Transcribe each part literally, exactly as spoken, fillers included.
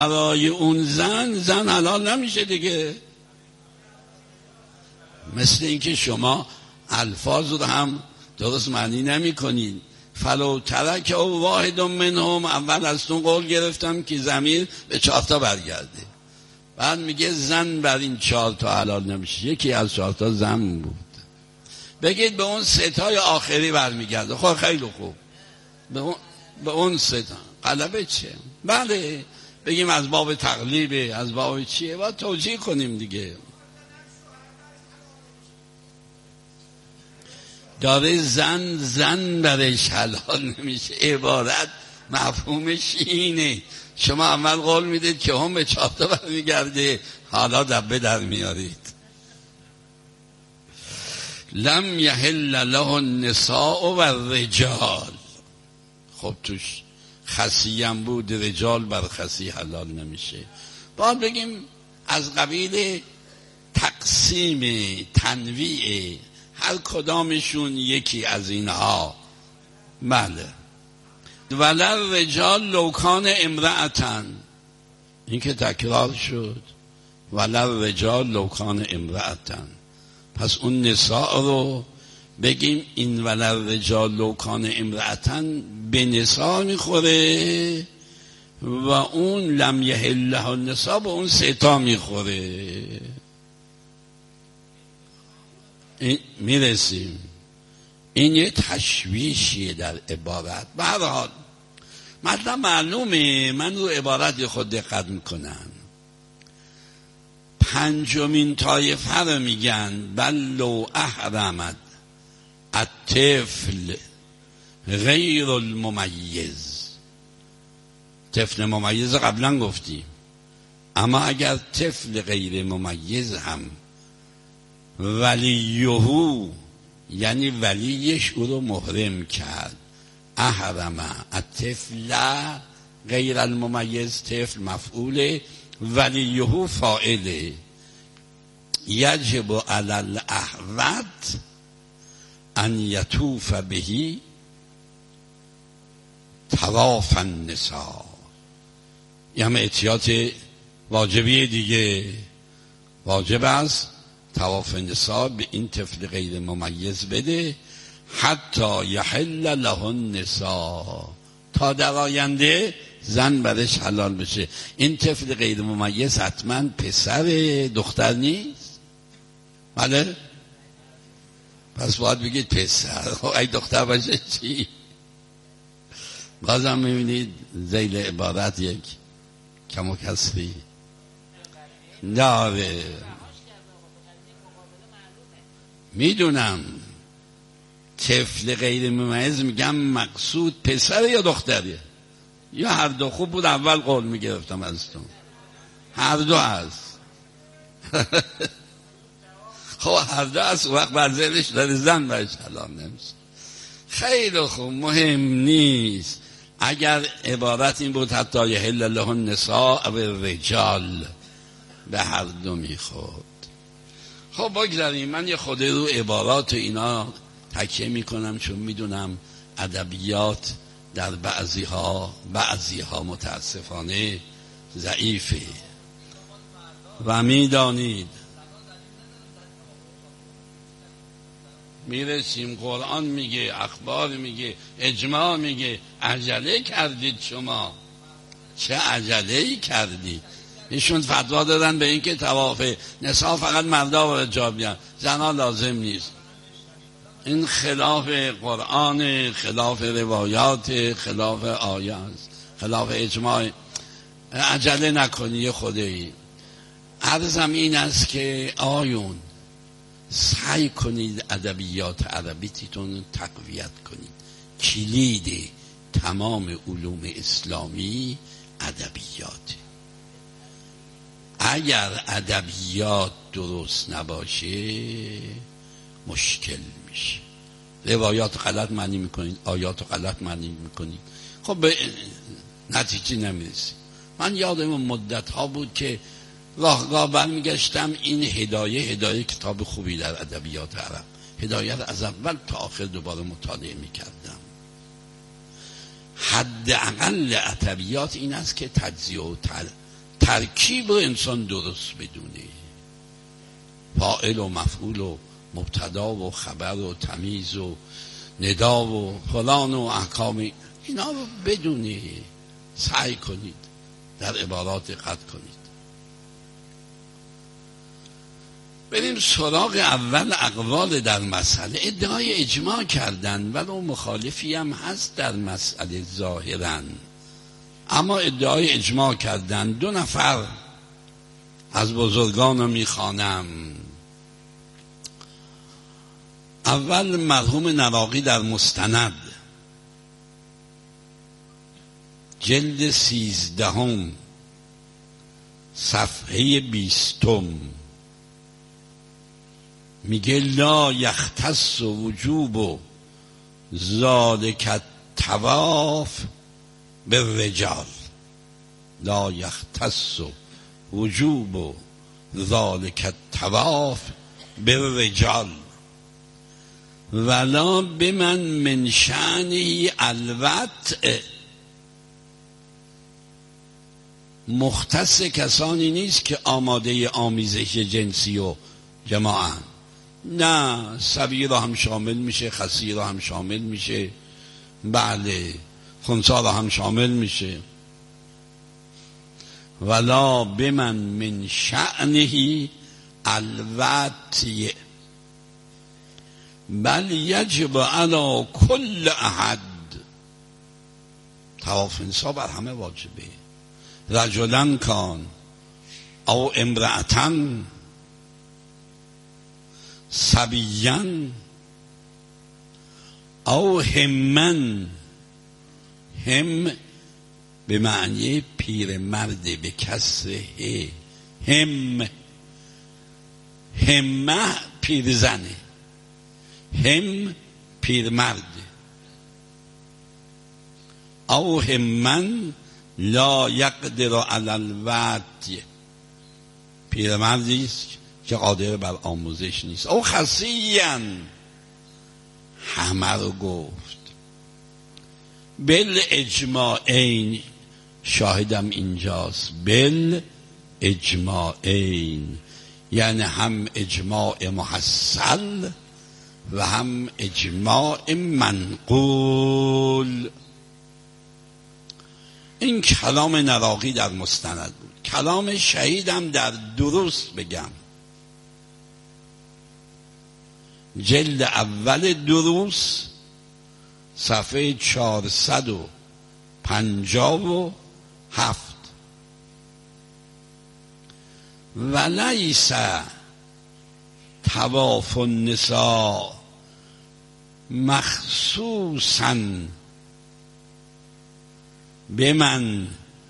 برای اون زن زن حلال نمیشه دیگه. مثل اینکه شما الفاظ رو هم درست معنی نمی کنید. فلو ترک او واحد منهم، اول از تون قول گرفتم که ضمیر به چهار تا برگرده، بعد میگه زن بر این چهار تا حلال نمیشه، یکی از چهار تا زن بود. بگید به اون سه تای آخری برمیگرده. خب خیلی خوب، به اون به اون سه تا غلبه چه؟ بله بگیم از باب تقلیبه، از باب چیه، باید توجیه کنیم دیگه. داره زن زن برش حلال نمیشه، عبارت مفهومش اینه. شما اول قول میدید که هم به چهار تا برمیگرده، حالا دبه در میارید. لم یحل له النساء و الرجال. خب توش خصیم بود، رجال بر خصی حلال نمیشه. باید بگیم از قبیل تقسیم تنویع هر کدامشون یکی از اینها. بله. ولر رجال لوکان امرأتن، این که تکرار شد. ولر رجال لوکان امرأتن، پس اون نساء رو بگیم این ولر رجال لوکان امرأتن به نساء میخوره و اون لم یحل له النساء به اون ستا میخوره. میرسیم. این یه تشویشیه در عبارت. به هر حال مطلب معلومه، من رو عبارت خود دقت میکنم. پنجمین طایفه رو میگن بل لو احرمت الطفل غیر الممیز. طفل ممیز قبلا گفتیم، اما اگر طفل غیر ممیز هم ولیهو یعنی ولیش او رو محرم کرد، احرم الطفل غیر الممیز، طفل مفعوله، ولیهو فاعله، یجب علی الاحوط ان یطوف بهی طواف النساء. یه همه احتیاط واجبیه دیگه. واجب است طواف نساء به این طفل غیر ممیز بده حتی یحل له النساء، تا در آینده زن برش حلال بشه. این طفل غیر ممیز حتما پسر دختر نیست؟ بله؟ پس باید بگید پسر. خب ای دختر باشه چی؟ بازم میبینید ذیل عبارت یک کم و کسری داره. میدونم طفل غیر ممیز میگم مقصود پسر یا دختریه یا هر دو. خوب بود اول قول میگرفتم از تو، هر دو هست. خب هر دو هست، وقت برزیلش داره زن برش حلال نمیشه. خیلی خوب، مهم نیست. اگر عبارت این بود حتی یحل له النساء و الرجال، به هر دو میخورد. خب بگذاریم. من یه خود رو عبارات اینا تکیه میکنم، چون میدونم ادبیات در بعضی ها بعضی ها متاسفانه ضعیفه و میدانید میرسیم. قرآن میگه، اخبار میگه، اجماع میگه. عجله کردید شما، چه عجله‌ای کردید؟ ایشون فتوا دادن به این که طواف نساء فقط مردا و رجال بیان، زنها لازم نیست. این خلاف قرآن، خلاف روایات، خلاف آیات، خلاف اجماع. عجله نکنی خودی. عرضم این است که آیون سعی کنید ادبیات عربیتون تقویت کنید. کلید تمام علوم اسلامی ادبیات. اگر ادبیات درست نباشه مشکل میشه. روایات غلط معنی میکنید، آیات غلط معنی میکنید، خب به نتیجه نمیرسید. من یادم مدت ها بود که راهگاه برمیگشتم این هدایه هدایه کتاب خوبی در ادبیات عرب، هدایه را از اول تا آخر دوباره مطالعه میکردم. حد اقل ادبیات این است که تجزیه و ترکیب رو انسان درست بدونه، فاعل و مفعول و مبتدا و خبر و تمیز و ندا و فلان و احکام اینا رو بدونه، سعی کنید در عبارات قطع کنید. بریم سراغ اول اقوال در مسئله. ادعای اجماع کردن ولو مخالفی هم هست در مسئله ظاهرا، اما ادعای اجماع کردن. دو نفر از بزرگان رو میخوانم. اول مرحوم نراقی در مستند جلد سیزدهم صفحه بیستم میگه لا یختص وجوب ذالک الطواف بالرجال، لا یختص وجوب ذالک الطواف بالرجال ولا بمن من شأنه الوطء. مختص کسانی نیست که آماده آمیزش جنسی و جماعن، نه، صبی را هم شامل میشه، خسی را هم شامل میشه، بله، خنثی را هم شامل میشه. ولا بمن من شأنه الوطء بل یجب علی کل احد. طواف نسا بر همه واجبه، رجلن کان او امرأتن صبیان او همن. هم به معنی پیر مرد به کسر ه، هم همه پیر زنه، هم پیر مرد. او همن لا یقدر علی الوطء، پیر مردی است که قادر بر آموزش نیست. او خصیان، همه رو گفت. بل اجماعین، شاهدم اینجاست، بل اجماعین یعنی هم اجماع محصل و هم اجماع منقول. این کلام نراقی در مستند بود. کلام شهیدم در درست بگم، جلد اول دروس صفحه چهارصد و پنجاه و هفت. ولیس طواف النساء مخصوصا بمن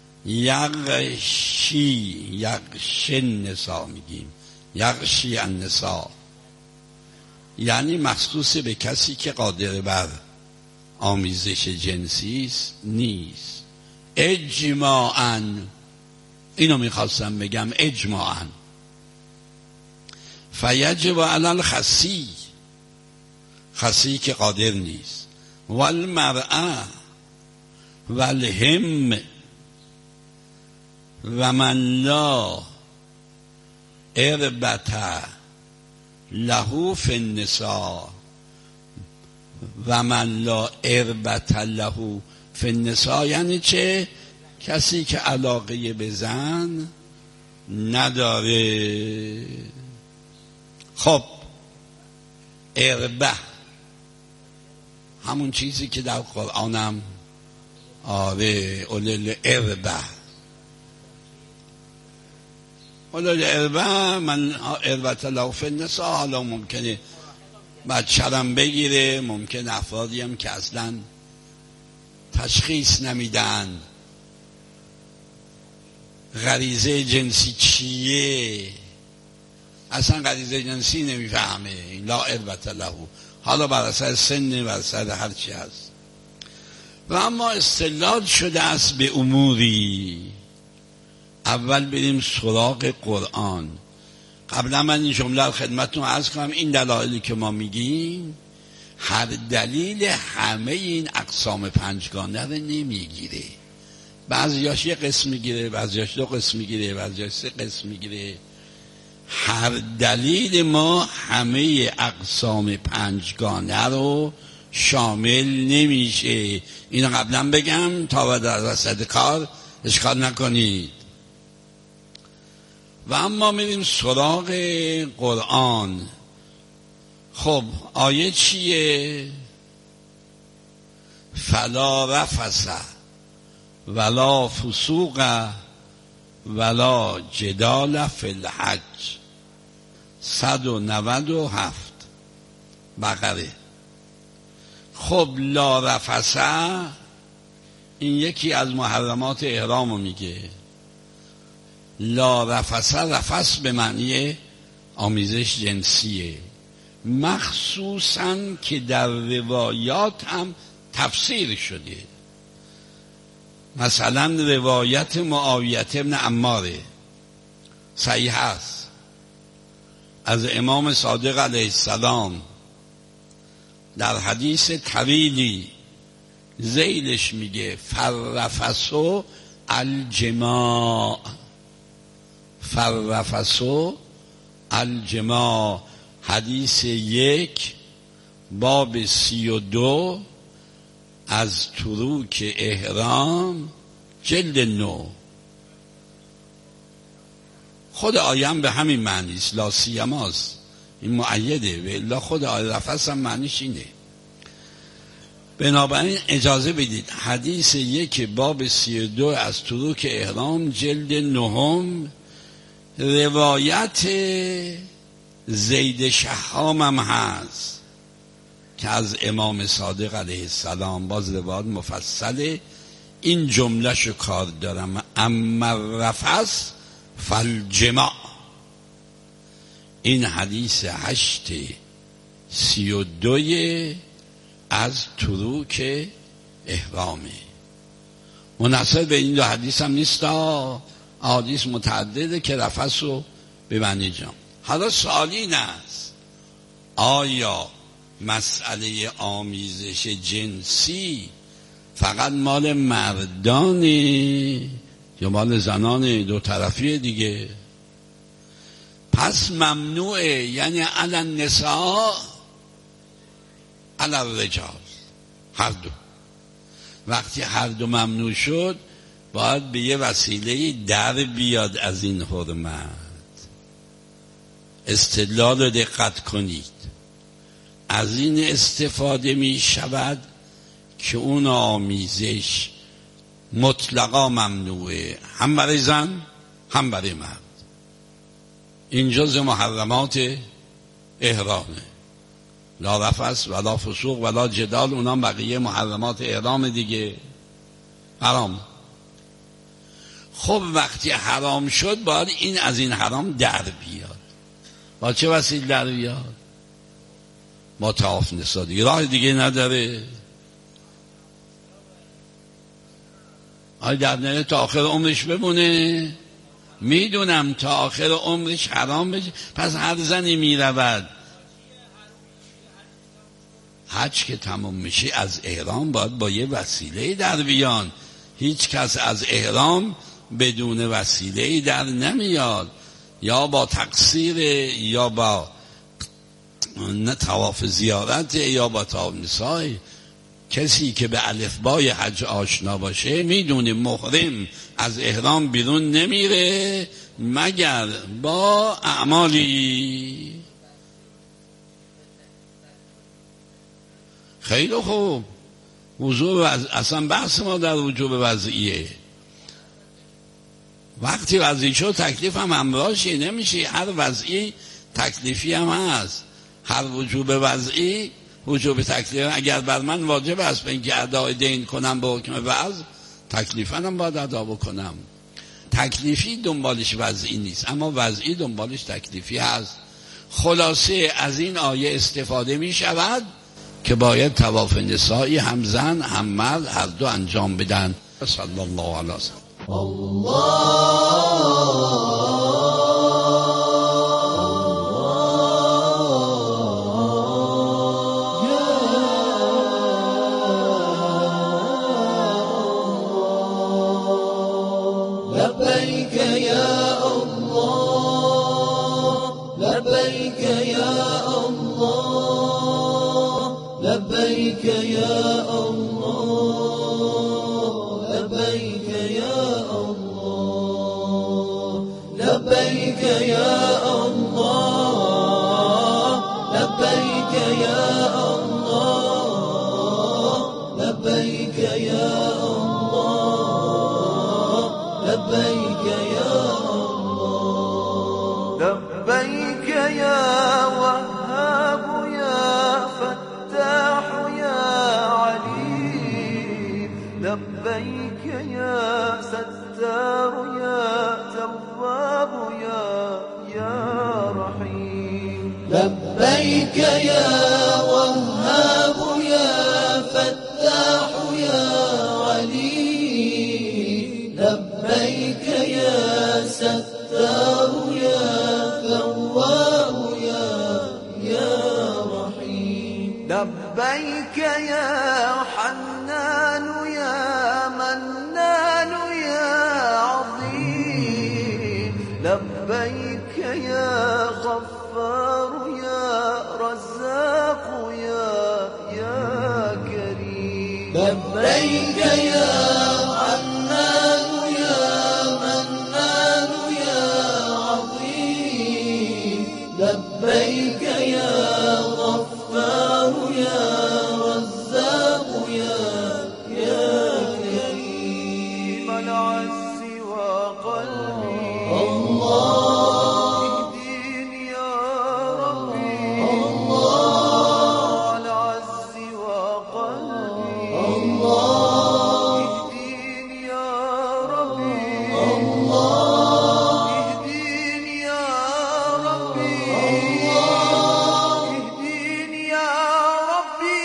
یغشی، یغشی النساء میگیم، یغشی النساء یعنی مخصوص به کسی که قادر بر آمیزش جنسی است نیست. اجماعاً، اینو میخواستم بگم، اجماعاً. فیجب علی الخسی، خسی که قادر نیست، والمرأة والهم و من لا اربط له فی النساء و من لا اربط له فی النساء یعنی چه؟ کسی که علاقه به زن نداره. خب اربه همون چیزی که در قرآنم آره اولل اربه، اولل اربه من اربط له فی النساء. حالا ممکنه بچه‌رم بگیره، ممکن افرادی هم که اصلا تشخیص نمیدن غریزه جنسی چیه، اصلا غریزه جنسی نمیفهمه، لا اربط له، حالا بر اثر سن، بر اثر هر چی هست. و اما استدلال شده است به اموری. اول بریم سراغ قرآن. قبلا من این جمله رو خدمتتون عرض کنم، این دلایلی که ما میگیم هر دلیل همه این اقسام پنجگانه رو نمیگیره. بعضیاش یه قسم میگیره، بعضیاش دو قسم میگیره، بعضیاش سه قسم میگیره. هر دلیل ما همه اقسام پنجگانه رو شامل نمیشه. اینو قبلا بگم تا در وسط کار اشکال نکنید. و اما میریم سراغ قرآن. خب آیه چیه؟ فلا رفث ولا فسوق ولا جدال فی الحج. صد و نود و هفت بقره. خب لا رفث این یکی از محرمات احرام رو میگه. لا رفث، رفث به معنی آمیزش جنسیه، مخصوصا که در روایات هم تفسیر شده. مثلا روایت معاویه بن عماره صحیح است از امام صادق علیه السلام، در حدیث طویلی ذیلش میگه فرفث الجماع، فرفث الجماع، حدیث یک باب سی و دو از تروک احرام جلد نو. خود آیم به همین معنی است، لا سیماست، این مؤیده، و الا خود آیه رفث هم معنیش اینه. بنابراین اجازه بدید حدیث یک باب سی و دو از تروک احرام جلد نهم روایت زید شهام هم هست که از امام صادق علیه السلام، باز روایت مفصله. این جمله شو کار دارم، اما رفث فالجماع. این حدیث هشت سی و دوی از تروک احرامه. منحصر به این دو حدیث هم نیست، حدیث متعدده که رفث رو به معنی جمع. حالا سوال این است آیا مسئله آمیزش جنسی فقط مال مردانه یا مال زنان دو طرفی دیگه؟ پس ممنوعه، یعنی علی النساء علی الرجال، هر دو. وقتی هر دو ممنوع شد باید به یه وسیله در بیاد از این حرمت. استدلال رو دقت کنید. از این استفاده می شود که اون آمیزش مطلقا ممنوعه، هم برای زن هم برای مرد. این جز محرمات احرامه. لا رفث ولا فسوق ولا جدال، اونا بقیه محرمات احرام دیگه، حرام. خب وقتی حرام شد باید این از این حرام در بیاد. با چه وسیله در بیاد؟ با طواف نسا دیگه، راه دیگه نداره. آیا در نهایت تا آخر عمرش بمونه؟ میدونم تا آخر عمرش حرام بشه. پس هر زنی میرود حج که تمام میشه از احرام باید با یه وسیله در بیان. هیچ کس از احرام بدون وسیله در نمیاد، یا با تقصیر یا با نه طواف زیارت یا با طواف نساء. کسی که به الفبای حج آشنا باشه میدونه محرم از احرام بیرون نمیره مگر با اعمالی. خیلی خوب، وضوع اصلا بحث ما در وجوب وضعیه. وقتی وضعی شد تکلیف هم همراهشه، نمیشه هر وضعی تکلیفی هم هست. هر وجوب وضعی وجوب تکلیف. اگر بر من واجب است به اینکه ادای دین کنم به حکم وضع، تکلیفا هم باید ادا بکنم. تکلیفی دنبالش وضعی نیست، اما وضعی دنبالش تکلیفی هست. خلاصه از این آیه استفاده می شود که باید طواف نسایی هم زن هم مرد هر دو انجام بدن. صلی الله علیه وسلم. الله لبيك يا الله لبيك يا الله لبيك يا الله لبيك يا الله لبيك يا الله لبيك يا الله لبيك يا وهاب يا فتاح يا عليم لبيك يا ستار يا تواب يا يا رحيم لبيك يا وهاب يا فتاح يا عليم لبيك يا ستار يا تواب يا يا رحيم لبيك يا حنان يا منان يا عظيم لبيك يا غفار يا رزاق يا يا كريم لبيك يا حنان يا منان يا عظيم لبيك يا غفار يا رزاق يا يا كريم العز وقلبي الله اهديني يا ربي الله العز وقلبي الله اهديني يا ربي الله اهديني يا ربي الله اهديني يا ربي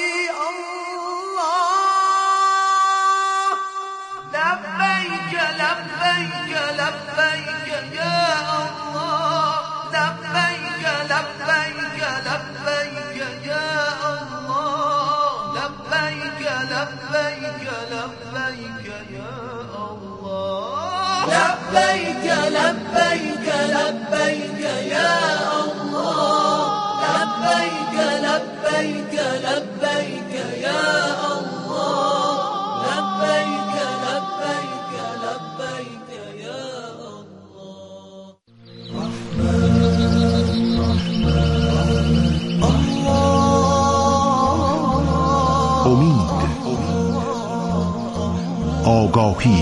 الله لبيك لبيك لبيك يا الله لبيك لبيك لبيك يا الله لبيك لبيك لبيك يا الله لبيك لبيك لبيك يا الله لبيك لبيك لبيك يا الله لبيك لبيك لبيك يا الله امید، آگاهی،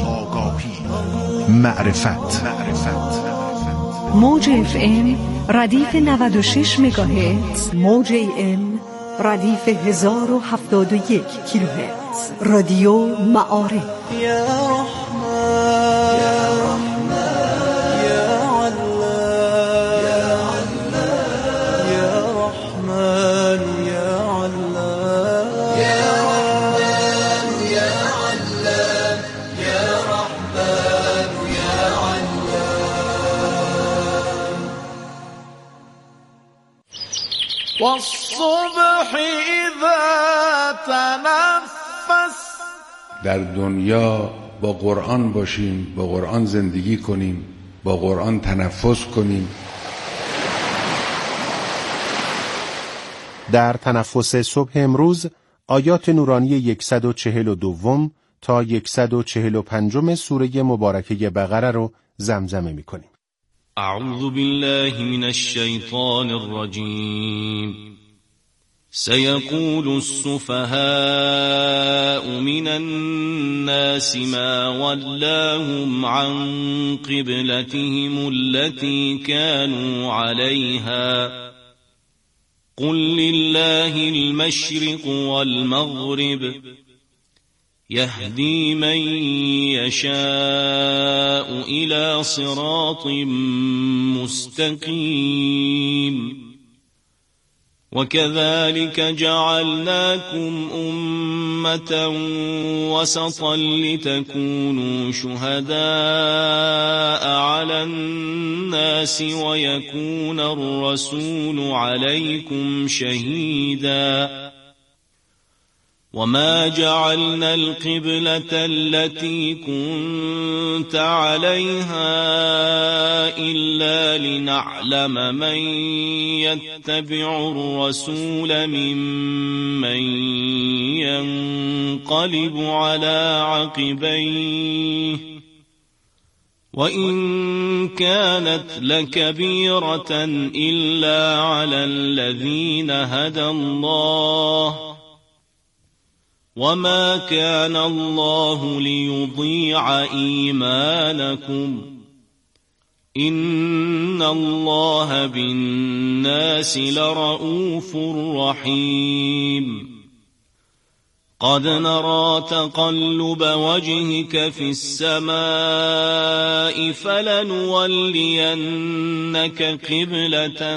معرفت. موج اف ام ردیف نود و شش مگاهرتز، موج ای ام ردیف هزار و هفتاد و یک کیلوهرتز. رادیو معارف. يا رحمن يا رحمن يا علام يا علام يا رحمن يا علام يا رحمن يا علام يا رحمن يا علام والصبح إذا تنفس. در دنیا با قرآن باشیم، با قرآن زندگی کنیم، با قرآن تنفس کنیم. در تنفس صبح امروز آیات نورانی صد و چهل و دو تا صد و چهل و پنج سوره مبارکه بقره رو زمزمه می‌کنیم. اعوذ بالله من الشیطان الرجیم. سيقول السفهاء من الناس ما ولاهم عن قبلتهم التي كانوا عليها قل لله المشرق والمغرب يهدي من يشاء إلى صراط مستقيم وكذلك جعلناكم أمة وسطا لتكونوا شهداء على الناس ويكون الرسول عليكم شهيدا وما جعلنا القبلة التي كنت عليها إلا لنعلم من يتبع الرسول ممن ينقلب على عقبيه وإن كانت لكبيرة إلا على الذين هدى الله وما كان الله ليضيع إيمانكم إن الله بالناس لرؤوف رحيم قد نرى تقلب وجهك في السماء فلنولينك قبلة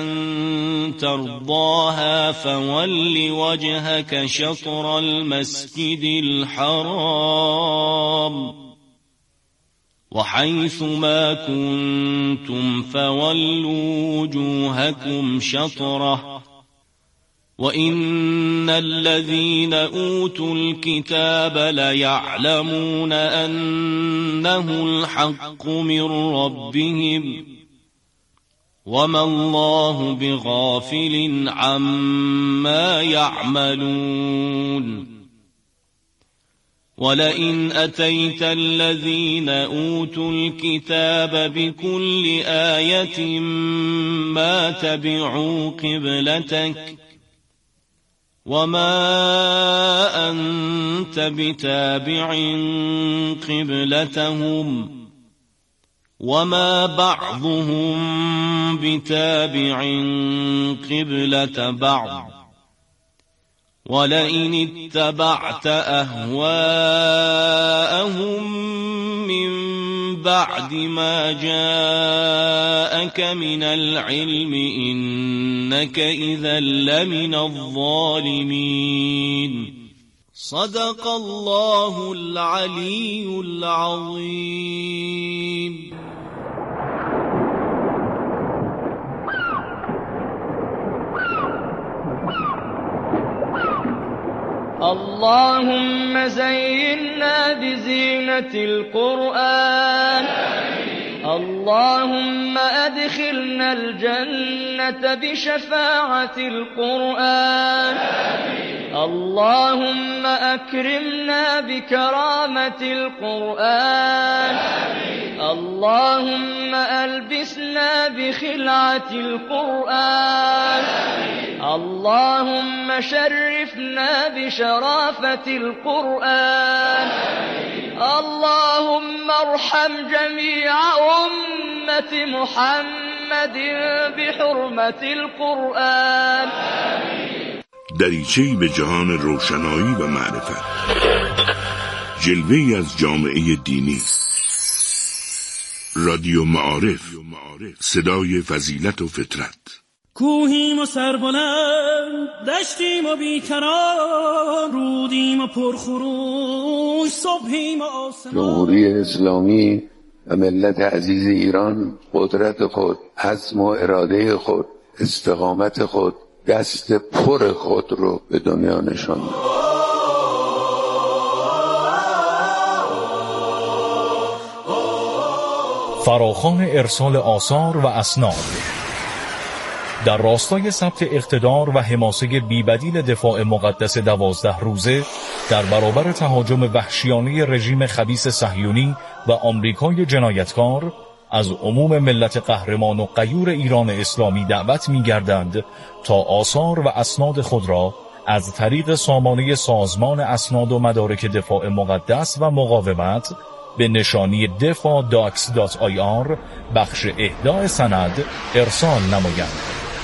ترضاها فول وجهك شطر المسجد الحرام وحيث ما كنتم فولوا وجوهكم شطره وإن الذين أوتوا الكتاب ليعلمون أنه الحق من ربهم وما الله بغافل عما يعملون ولئن أتيت الذين أوتوا الكتاب بكل آية ما تبعوا قبلتك وما أنت بتابع قبلتهم وما بعضهم بتابع قبلة بعض ولئن اتبعت أهواءهم من بعد ما جاءك من العلم إنك إذا لمن الظالمين صدق الله العلي العظيم. اللهم زينا بزينة القرآن اللهم أدخلنا الجنة بشفاعة القرآن اللهم أكرمنا بكرامة القرآن اللهم ألبسنا بخلعة القرآن اللهم شرفنا بشرافة القرآن اللهم ارحم جميع أمة محمد بحرمة القرآن. دریچه‌ای به جهان روشنایی و معرفت، جلوه‌ای از جامعه دینی. رادیو معارف، صدای فضیلت و فطرت. کوهیم و سربلند، دشتیم و بیکران، رودیم و پرخروش، صبحیم و آسمان. جمهوری اسلامی و ملت عزیز ایران قدرت خود، عزم و اراده خود، استقامت خود، دست پر خود رو به دنیا نشان داد. فراخوان ارسال آثار و اسناد در راستای ثبت اقتدار و حماسه بی‌بدیل دفاع مقدس دوازده روزه در برابر تهاجم وحشیانه رژیم خبیث صهیونی و آمریکای جنایتکار، از عموم ملت قهرمان و غیور ایران اسلامی دعوت می‌گردند تا آثار و اسناد خود را از طریق سامانه سازمان اسناد و مدارک دفاع مقدس و مقاومت به نشانی دفاع داکس دات آی آر بخش اهدای سند ارسال نمایند.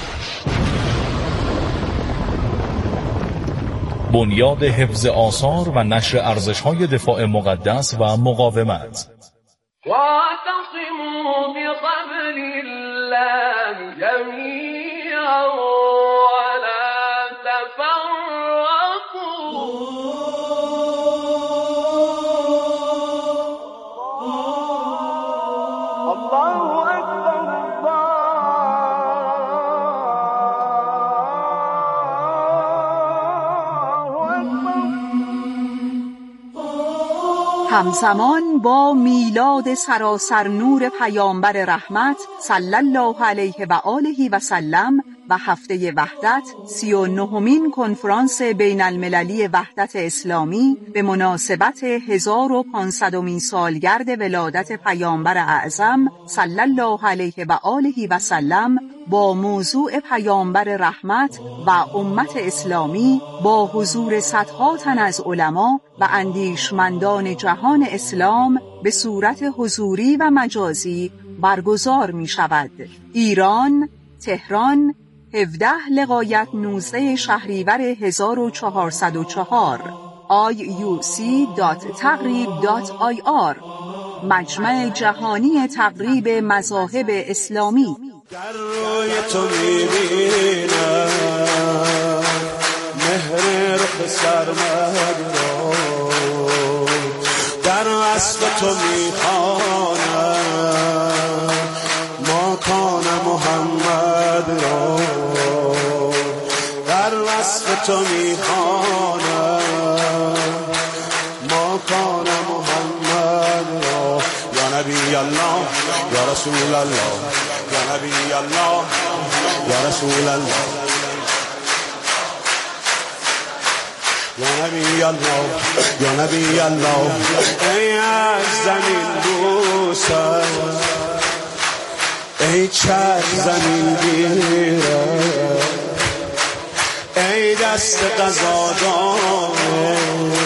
بنیاد حفظ آثار و نشر ارزش‌های دفاع مقدس و مقاومت. واعتصموا بحبل الله جميعا ولا تفرقوا الله أكبر الله أكبر همزمان با میلاد سراسر نور پیامبر رحمت صلی الله علیه و آله و سلم و هفته وحدت، سی و نهمین کنفرانس بین المللی وحدت اسلامی به مناسبت هزار و پانصدمین سالگرد ولادت پیامبر اعظم صلی الله علیه و آله و سلم با موضوع پیامبر رحمت و امت اسلامی با حضور صدها تن از علما و اندیشمندان جهان اسلام به صورت حضوری و مجازی برگزار می شود. ایران، تهران، هفده لغایت نوزده شهریور هزار و چهارصد و چهار آی یو سی دات تقریب دات آی آر مجمع جهانی تقریب مذاهب اسلامی. در روی تو میبینم مهر رخ سرمد را، در وصف تو میخوانم ماکان محمد را، در وصف تو میخوانم ماکان محمد را. یا نبی الله یا رسول الله یا نبی الله یا رسول الله یا نبی الله یا نبی الله. ای از زمین بوسم، ای چشم زمین گیره، ای دست قضا داره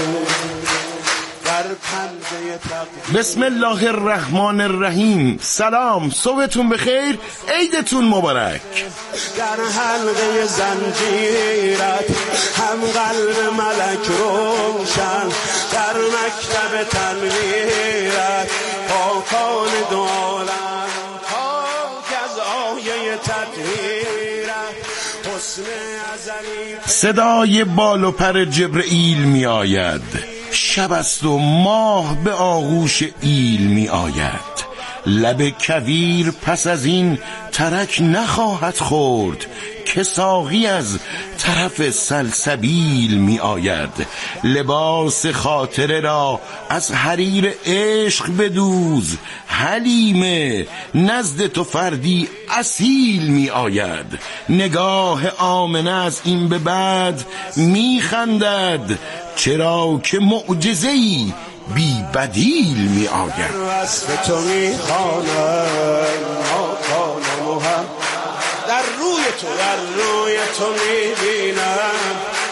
در پنجه تقدیر. بسم الله الرحمن الرحیم. سلام، صبحتون بخیر، عیدتون مبارک. در حلقه زنجیرت هم قلب ملک روشن، در مکتب تنویرت پاکان دو عالم پاک از آیه تطهیرت حسن ازلی. صدای بال و پر جبرئیل می آید، شب است و ماه به آغوش ایل می آید. لب کویر پس از این ترک نخواهد خورد، که ساقی از طرف سلسبیل می آید. لباس خاطره را از حریر عشق بدوز، حلیمه نزد تو فردی اصیل می آید. نگاه آمنه از این به بعد می خندد، چرا که معجزه‌ای بی بدیل می آید. وصف تو می خوانم ماکان محمد، در روی تو در روی تو می بینم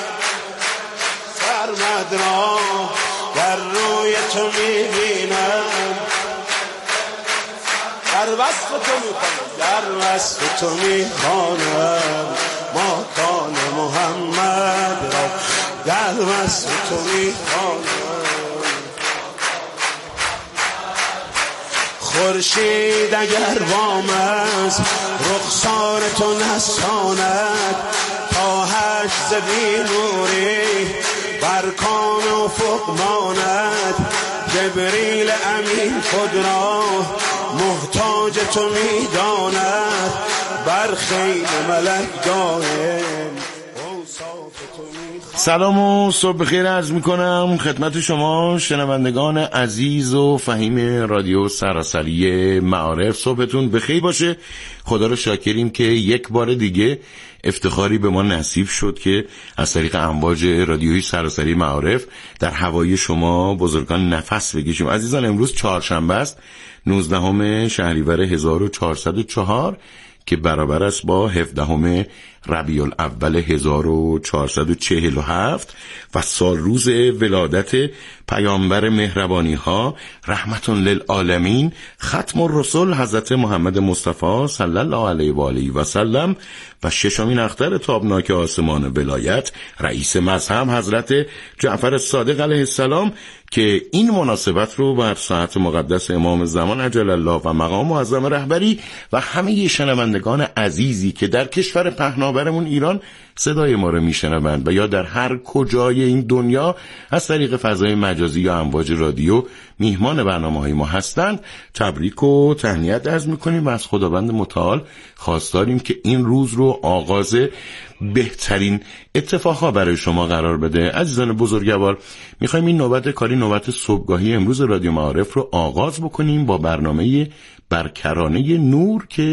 سرمد را، در روی تو می بینم در وصف تو می خوانم در وصف تو می خوانم ماکان محمد را، در وصف تو می خوانم. خورشید اگر وام است رخسار تو نستاند، تا هشت ز بی نوری بر کام افق ماند. جبریل امین خود را محتاج تو می داند، بر خیل ملک دائم. سلام و صبح بخیر عرض میکنم خدمت شما شنوندگان عزیز و فهیم رادیو سراسری معارف. صبحتون بخیر باشه. خدا رو شاکریم که یک بار دیگه افتخاری به ما نصیب شد که از طریق امواج رادیوی سراسری معارف در هوای شما بزرگان نفس بکشیم. عزیزان، امروز چهارشنبه است، نوزدهم شهریور هزار و چهارصد و چهار که برابر است با هفدهم ربیع الاول هزار و چهارصد و چهل و هفت و سال روز ولادت پیامبر مهربانی ها رحمت للعالمین ختم الرسل حضرت محمد مصطفی صلی الله علیه و آله و سلم و ششمین اختر تابناک آسمان ولایت رئیس مذهب حضرت جعفر صادق علیه السلام که این مناسبت رو بر ساعت مقدس امام زمان عجل الله و مقام معظم رهبری و همه شنوندگان عزیزی که در کشور پهنا برابرمون ایران صدای ما رو میشنوند و یا در هر کجای این دنیا از طریق فضای مجازی یا امواج رادیو میهمان برنامه‌های ما هستند، تبریک و تهنیت عرض میکنیم و از خداوند متعال خواستاریم که این روز رو آغاز بهترین اتفاقها برای شما قرار بده. عزیزان بزرگوار، میخوایم این نوبت کاری، نوبت صبحگاهی امروز رادیو معارف رو آغاز بکنیم با برنامه برکرانه نور که